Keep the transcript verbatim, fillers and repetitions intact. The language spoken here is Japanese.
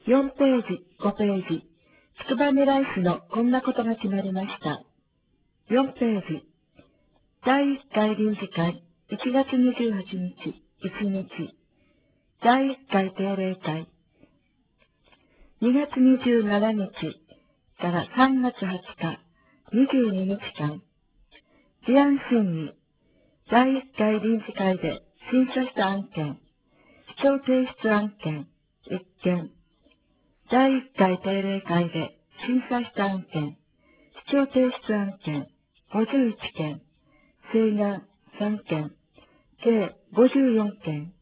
よんページ、ごページ、つくばみライスのこんなことが決まりました。よんページ、だいいっかい臨時会、いちがつにじゅうはちにち、いちにち、だいいっかい定例会、にがつにじゅうしちにちからさんがつはつか、にじゅうににちかん、事案審議、だいいっかい臨時会で審査した案件、市長提出案件、いっけん、だいいっかい定例会で審査した案件、市長提出案件、ごじゅういっけん、請願さんけん、計ごじゅうよんけん、